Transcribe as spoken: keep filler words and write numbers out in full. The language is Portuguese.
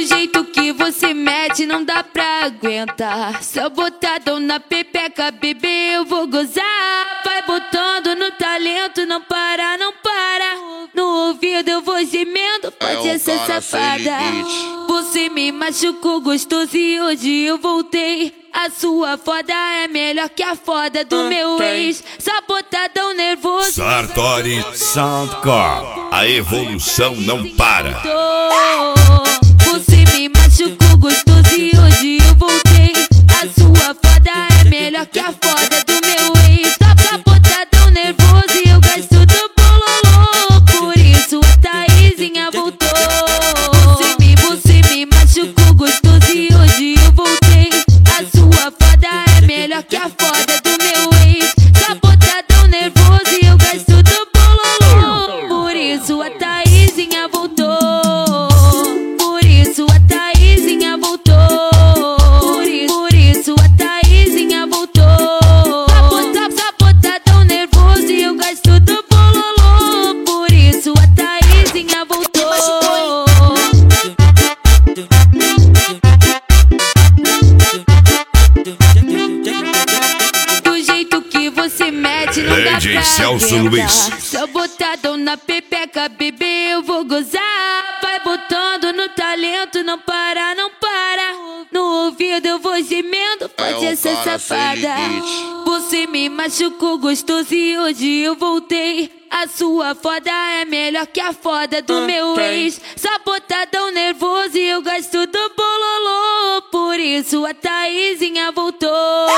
Do jeito que você mete não dá pra aguentar. Só botadão na pepeca, bebê, eu vou gozar. Vai botando no talento, não para, não para. No ouvido eu vou gemendo, pode É um ser cara safada. sem limite. Você me machucou gostoso e hoje eu voltei. A sua foda é melhor que a foda do meu ex. Só botadão nervoso. Sartori Soundcore, a evolução não para. Você me machucou gostoso e hoje eu voltei. A sua foda é melhor que a foda do meu ex. Só pra botadão nervoso e eu gasto do bololô. Por isso a Thaisinha voltou. Você me, você me machucou gostoso e hoje eu voltei. A sua foda é melhor que a foda do meu ex. Só botadão nervoso e eu gasto do bololô. Por isso a Thaisinha voltou. Por isso a Thaisinha voltou. Por isso, por isso a Thaisinha voltou. Só bota- só botadão nervoso e eu gasto do bololô. Por isso a Thaisinha voltou. Do jeito que você mete não dá D J pra Celso aguentar. Luiz. Só botadão na pepeca, bebê, eu vou gozar. Vai botando no talento, não para, não para. No ouvido eu vou gemendo, pode É um ser cara sem safada. limite. Você me machucou gostoso e hoje eu voltei. A sua foda é melhor que a foda do meu ex. Só botadão nervoso e eu gasto do bololô. Por isso a Thaisinha voltou.